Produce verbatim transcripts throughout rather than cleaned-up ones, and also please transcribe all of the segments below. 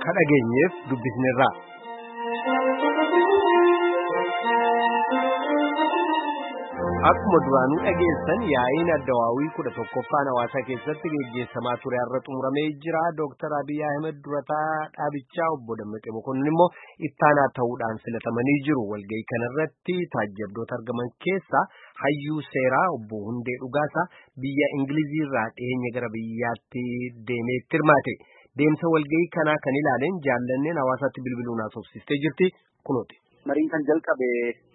kadhageenyeef dubbisneerra. Akkuma duraanuu dhageessan yaa'iin addawaawii kudha tokkoffaan hawaasa keessatti geggeessamaa ture har'a xumuramee jira. Dooktar Abiy Ahmed durataa dhaabichaa obbo Dammaqee Mokonnin immoo ittaanaa ta'uudhaan filatamanii jiru. Walga'ii kanarratti taajjabdoota argaman keessaa hayyuu seeraa obbo Hundee Dhugaasaa biyya Ingiliziirraa dhiyeenya gara biyyaatti deemee hirmaate. Deemsa walga'ii kanaa kan ilaaleen jaallanneen hawaasaatti bilbiluun haasofsiistee jirti kunuuti. Mariin kan jalqabe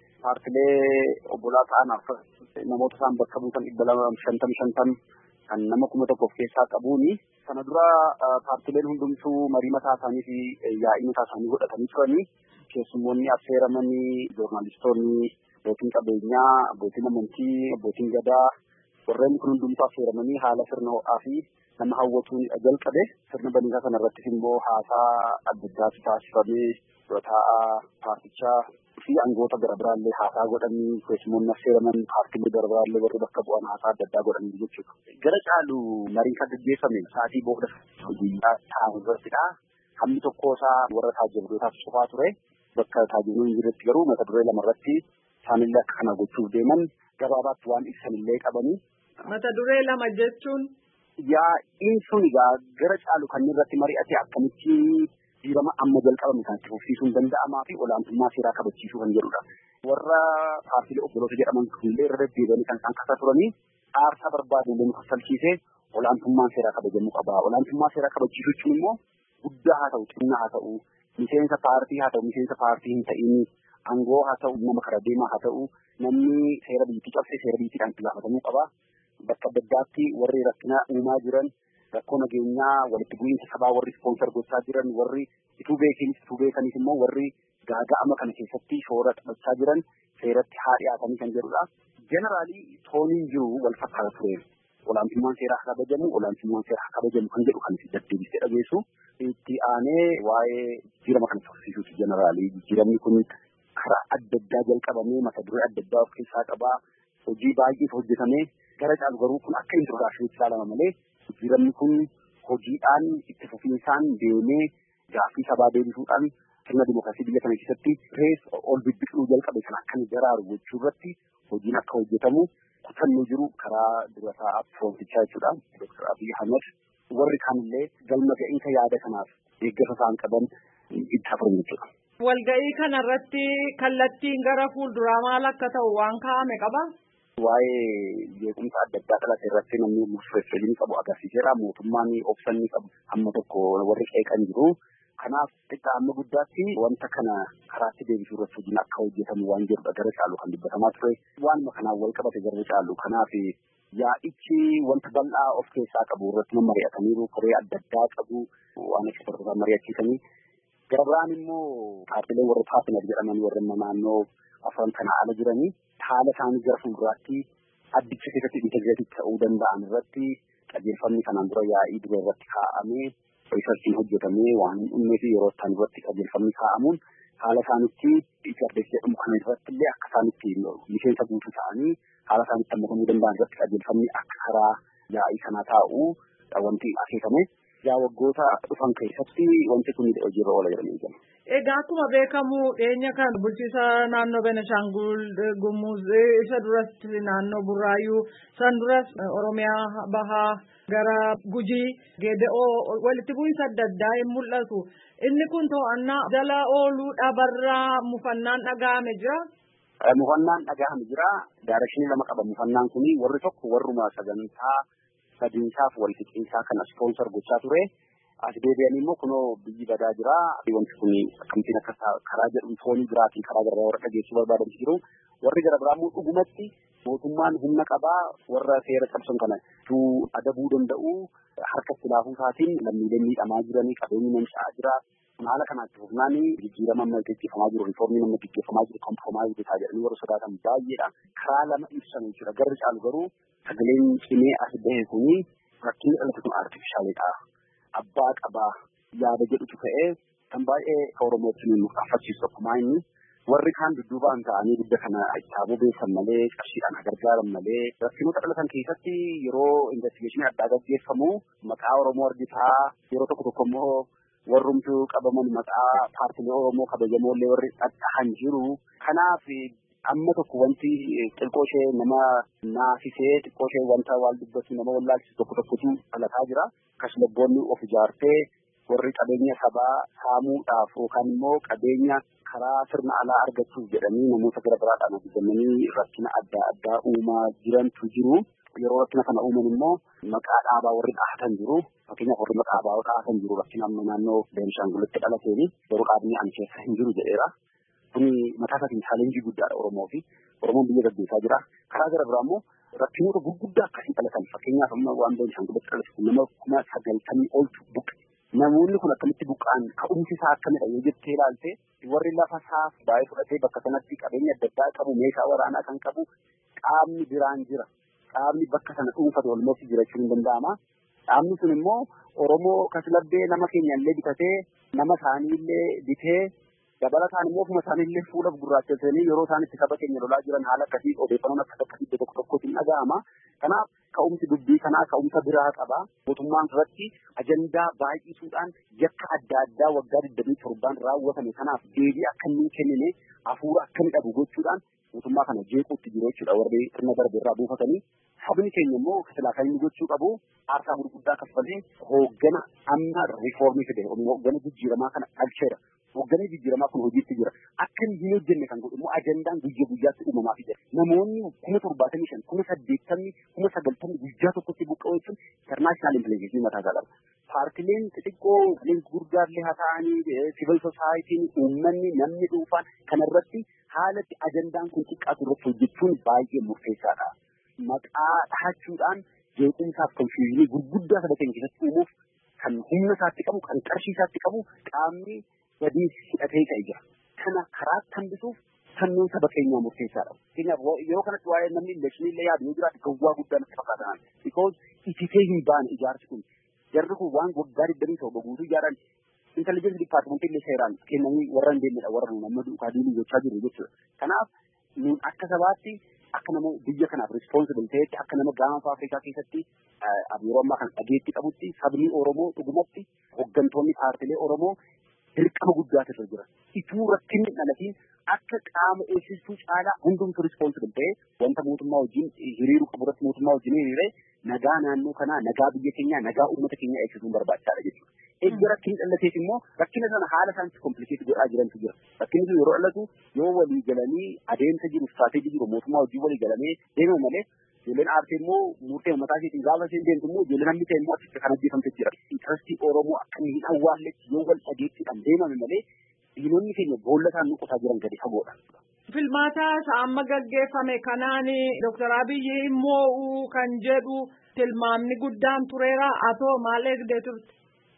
paartilee obbolaa ta'an namoota isaan bakka buutan dhibba lama shantam shantam kan nama kuma tokkoof keessaa qabuuni. Sana dura paartileen hundumtuu marii mataa isaanii fi yaa'ii mataa isaanii godhatanii turanii keessummoonni affeeramanii joornaalistoonni, abbootiin qabeenyaa, abbootiin amantii, abbootiin gadaa warreen kun hundumtuu affeeramanii haala sirna ho'aa fi nama hawwatuun jalqabe. Sirna baniisaa sana irrattis immoo haasaa adda addaatu taasifamee durataa paartichaa fi aangoota gara biraallee haasaa godhanii keessummoonni affeeraman paartilee gara biraallee warri bakka bu'an haasaa adda addaa godhanii jechuudha. Gara caalu mariin kan gaggeeffame sa'aatii booda guyyaa ta'an irrattidha. Hammi tokko isaa warra taajjabdootaaf cufaa ture. Bakka taajjabdoonni jiretti garuu mata duree lamarratti isaanillee akka kana gochuuf deeman gabaabaatti waan ibsanillee qabanii. Mata duree lama jechuun yaa'iin sun egaa gara caalu kan irratti mari'ate akkamitti dhiirama amma jalqabame kan itti fufsiisuun danda'amaa fi olaantummaa seeraa kabachiisuu kan jedhudha. Warra paartilee obboloota jedhaman kunillee irra deddeebi'anii kan isaan kasaa turanii aarsaa barbaadanii nu kaffalchiisee olaantummaan seeraa kabajamuu qaba. Olaantummaa seeraa kabachiisuu jechuun immoo guddaa haa ta'u, xinnaa haa ta'u, miseensa paartii haa ta'u, miseensa paartii hin ta'in, aangoo haa ta'u, nama karaa deemaa haa ta'u, namni seera biyyattii cabsee seera biyyattiidhaan itti gaafatamuu qaba. Bakka adda addaatti warri rakkina uumaa jiran rakkoo nageenyaa walitti bu'iinsa sabaa warri ispoonsar gochaa jiran warri ituu beekanis ituu beekanis immoo warri gaaga'ama kana keessatti shoora taphachaa jiran seeratti haa dhiyaatanii kan jedhudha. Jeneraalii tooniin jiru wal fakkaata ture. Olaantummaan seeraa haa kabajamu, olaantummaan seeraa haa kabajamu kan jedhu kan itti deddeebisee dhageessu. Itti aanee waa'ee jijjiirama kana tursiisuuti jeneraalii. Jijjiiramni kun karaa adda addaa jalqabamee mata duree adda addaa of keessaa qabaa. Hojii baay'eetu hojjetamee gara caalu garuu kun akka introdaakshiniitti ilaalama malee jijjiiramni kun hojiidhaan itti fufiinsaan deemee gaaffii sabaa deebisuudhaan sirna dimookiraasii biyya kana keessatti rees ol bibbiqiluu jalqabe kan akka daraaru gochuu irratti hojiin akka hojjetamu kutannoo jiru karaa durataa firoomtichaa jechuudha. Dooktar Abiy Ahmed warri kaanillee galma ga'iinsa yaada kanaaf deeggarsa isaan qaban itti hafuran jechuudha. Walga'ii kanarratti kallattiin gara fuulduraa maal akka ta'u waan kaa'ame qaba? Waa'ee beekumsa adda addaa dhalate irratti namni murteessanii qabu agarsiiseera. Mootummaan obsanii qabu amma tokko warri qeeqan jiru. Kanaaf xiqqaa amma guddaatti wanta kana karaatti deebisuu irratti hojiin akka hojjetamu waan jedhudha gara caalu kan dubbatamaa ture. Waanuma kanaan wal qabate gara caalu. Kanaaf yaa'ichi wanta bal'aa of keessaa qabu irratti mari'ataniiru. Koree adda addaa qabu waan ekspertootaan mari'achiisanii. Gara biraan immoo paartileen warra paartinar jedhaman warra naannoo afran kana ala jiranii haala isaanii gara fuulduraatti addicha keessatti integreetii ta'uu danda'an irratti qajeelfamni kanaan dura yaa'ii dura irratti kaa'amee riisarchiin hojjetamee waan dhumee fi yeroo isaan irratti qajeelfamni kaa'amuun haala isaanitti ijaarsa jedhamu kana irratti illee akka isaanitti miseensa guutuu ta'anii haala isaanitti hammatamuu danda'an irratti qajeelfamni akka karaa yaa'ii kanaa taa'u wanti akeekame. Yaa waggoota dhufan keessatti wanti kun hojiirra oola jedhamee jira. Egaa akkuma beekamu dhiyeenya kan bulchiisa naannoo Benishaangul Gumuz isa duras naannoo Burraayyuu san duras Oromiyaa Bahaa gara Gujii Geeda'oo walitti bu'iinsa adda addaa hin mul'atu. Inni kun to'annaa jala ooluu dhabarraa mufannaan dhaga'ame jira. Mufannaan dhaga'ame jira. Daarashinii lama qaba mufannaan kuni warri tokko warruma sagantaa sadiinsaaf wal fiqiinsaa kana ispoonsar gochaa ture. As deebi'anii immoo kunoo biyyi badaa jira. Wanti kun akkamittiin akka karaa jedhu toonii biraatiin karaa gara warra dhageessuu barbaadan jiru. Warri gara biraa immoo dhugumatti mootummaan humna qabaa warra seera cabsan kana tuu adabuu danda'u harka silaafuu isaatiin lammiileen miidhamaa jiranii qabeenyi manca'aa jira. Haala kanaatti hufnaanii jijjiirama amma gaggeeffamaa jiru riiformiin amma gaggeeffamaa jiru kompromaayiz bitaa jedhanii warra sodaatan baay'eedha. Karaa lama ibsan jechuudha. Garri caalu garuu sagaleen cimee as bahe kuni rakkinni dhalate kun artifishaalidha. Abbaa qabaa yaada jedhutu ka'ee kan baay'ee ka Oromootti nu affachiisu tokkumaa inni warri kaan dudduubaan ta'anii gudda kana kitaaboo beekan malee qarshiidhaan gargaaran malee rakkinoota dhalatan keessatti yeroo investigeeshinii addaa gaggeeffamu maqaa Oromoo argitaa yeroo tokko tokko immoo warrumtuu qabaman maqaa paartilee Oromoo kabajamoollee warri dhadhahan jiru. Kanaaf amma tokko wanti xiqqoo ishee nama naasisee xiqqoo ishee wanta wal dubbatu nama wallaalchisu tokko tokkotu dhalataa jira. Kashlabboonni of ijaartee warri qabeenya sabaa saamuudhaaf yookaan immoo qabeenya karaa sirna alaa argachuuf jedhanii namoota gara biraadhaan hojjetamanii rakkina adda addaa uumaa jirantu jiru. Yeroo rakkina kana uuman immoo maqaa dhaabaa warri dhaatan jiru. Fakkeenyaaf warri maqaa dhaabaa dhaatan jiru rakkina amma naannoo Beenishaangulitti dhalateeni yeroo qaabni ani keessa hin jiru jedheera. Kuni mataa isaatiin chaalenjii guddaadha Oromoo fi Oromoon biyya gaggeessaa jira. Karaa gara biraa immoo rakkinoota gurguddaa akkasii dhalatan fakkeenyaaf amma waan Beenishaangulitti dhalate nama kuma sagaltamii oltu buqqe. Namoonni kun akkamitti buqqaan ka'umsi isaa akkamidha yoo jettee ilaalte warri lafa isaaf baay'ee fudhatee bakka sanatti qabeenya adda addaa qabu meeshaa waraanaa kan qabu qaamni biraan jira. Qaamni bakka sana dhuunfate walumatti jiraachuu hin danda'ama. Qaamni sun immoo Oromoo kaslabbee nama keenya illee bitatee nama isaanii illee bitee dabalataan immoo ofuma isaanii illee fuula gurraachesanii yeroo isaan itti saba keenya lolaa jiran haala akkasii odeeffannoon akka akkasii tokko tokkotti hin dhaga'ama. Kanaaf ka'umsi dubbii kanaa ka'umsa biraa qaba. Mootummaan irratti ajandaa baay'isuudhaan yakka adda addaa waggaa digdamii torbaan raawwatame kanaaf deebii akka inni kennine hafuura akka inni dhabu gochuudhaan mootummaa kana jeequutti jiru jechuudha warri sirna darbe irraa buufatanii. Sabni keenya immoo silaa kan inni gochuu qabu aarsaa gurguddaa kaffalee hooggana amma riifoormii fide hooggana jijjiiramaa kana dhalcheera. Hoogganni jijjiiramaa kun hojiitti jira. Akka hin hojjenne kan godhu immoo ajandaan guyyaa guyyaatti uumamaa fi jira. Namoonni kuma torbaatamii shan, kuma saddeettamii, kuma sagaltamii guyyaa tokkotti buqqa'uu jechuun internaashinaal impileekeeshinii mataa isaa qaba. Paartileen xixiqqoo gurguddaallee haa ta'anii siivil soosaayitiin uummanni namni dhuunfaan kanarratti haalatti ajandaan kun xiqqaatu irratti hojjechuun baay'ee murteessaadha. Maqaa dhahachuudhaan jeequmsaaf konfiyuuzinii gurguddaa saba keenya keessatti uumuuf kan humna isaatti qabu, kan qarshii isaatti qabu qaamni wadii hidhatee ka'ee jira. Kana karaa hambisuuf sannuun saba keenyaa murteessaadha. Keenyaaf yeroo kanatti waa'ee namni elekshinii illee yaadu yoo jiraate gawwaa guddaa natti fakkaatan. Because ititee hin baane ijaarsi kun. Jarri kun waan waggaa digdamii torba guutuu ijaaran intelligence departmentii illee seeraan kennanii warra hin deemnedha warra nuun amma duukaa diinii gochaa jiru jechuudha. Kanaaf nuun akka sabaatti akka nama biyya kanaaf responsible ta'etti akka nama gaanfa Afrikaa keessatti yeroo ammaa kan dhageetti qabutti sabni Oromoo dhugumatti hooggantoonni paartilee Oromoo dirqama guddaatu irra jira. Ituu rakkinni dhalatiin akka qaama eegsistuu caalaa hundumtu responsible ta'ee wanta mootummaa wajjin hiriiruu qabu irratti mootummaa wajjin hiriiree nagaa naannoo kanaa, nagaa biyya keenyaa, nagaa uummata keenyaa eegsisuun barbaachisaadha jechuudha. Eegga rakkinni dhalateef immoo rakkina sana haala isaanitti komplikeetii godhaa jirantu jira. Rakkinni sun yeroo dhalatu yoo walii galanii adeemsa jiru, istiraatejii jiru mootummaa wajjin walii galamee deemame malee ijoolleen aartee immoo murtee mataa isheetiin gaafa isheen deemtu immoo ijoolleen hammi ta'e immoo achitti kan ajjeefamte jira. Intarastii Oromoo akka hin awwaalletti yoo wal dhageettiidhaan deemame malee diinonni keenya boolla isaan nuqotaa jiran gadi fagoodha. Filmaata amma gaggeeffame kanaan Dooktar Abiyyi immoo kan jedhu tilmaamni guddaan tureera. Atoo maal eegdee turte?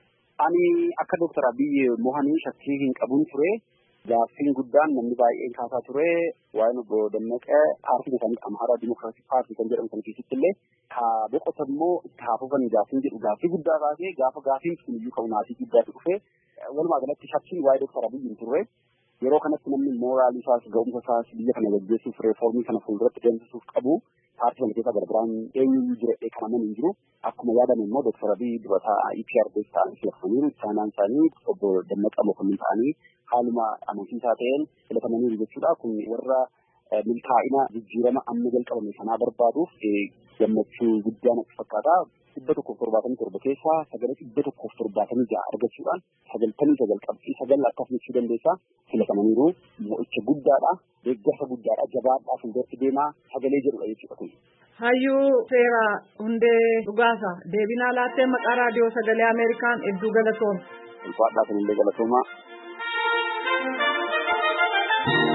Ani akka Dooktar Abiyyi mohanii shakkii hin qabuun ture. Gaaffiin guddaan namni baay'een kaasaa ture. Waa'een obbo Dammaqee paartiin isaanii Amaaraa Dimokiraatik Paartii kan jedhamu kan keessatti illee haa boqotan immoo itti haa fufan gaaffiin jedhu gaaffii guddaa baasee gaafa gaaffiin sun iyyuu ka'u naasii guddaatu dhufe. Walumaa galatti shakkiin waa'ee Dooktar Abiyyi hin turre. Yeroo kanatti namni mooraalii isaas ga'umsa isaas biyya kana gaggeessuuf reefoormii kana fuulduratti deemsisuuf qabu paartii kana keessa garbiraan eenyuyyuu jira eekamaman hin jiru. Akkuma yaadame immoo Dooktar Abiyyi durataa E P R D ta'anii filatamaniiru. Isaanaan isaanii obbo Dammaqee Mokonnin ta'anii haaluma amansiisaa ta'een filatamaniiru jechuudha. Kun warra milkaa'ina jijjiirama amma jalqabame sanaa barbaaduuf gammachuu guddaa natti fakkaata. Dhibba tokkoof torbaatamii torba keessaa sagalee dhibba tokkoof torbaatamii ja'a argachuudhaan sagaltamii sagal qabxii sagal akkas jechuu dandeessaa filatamaniiru. Mo'icha guddaadha, deeggarsa guddaadha, jabaadhaa fuulduratti deemaa sagalee jedhudha jechuudha kun. Hayyuu seera hundee dhugaasa deebinaa laattee maqaa raadiyoo sagalee Ameerikaan hedduu galatooma. Ulfaadhaa kan illee galatooma.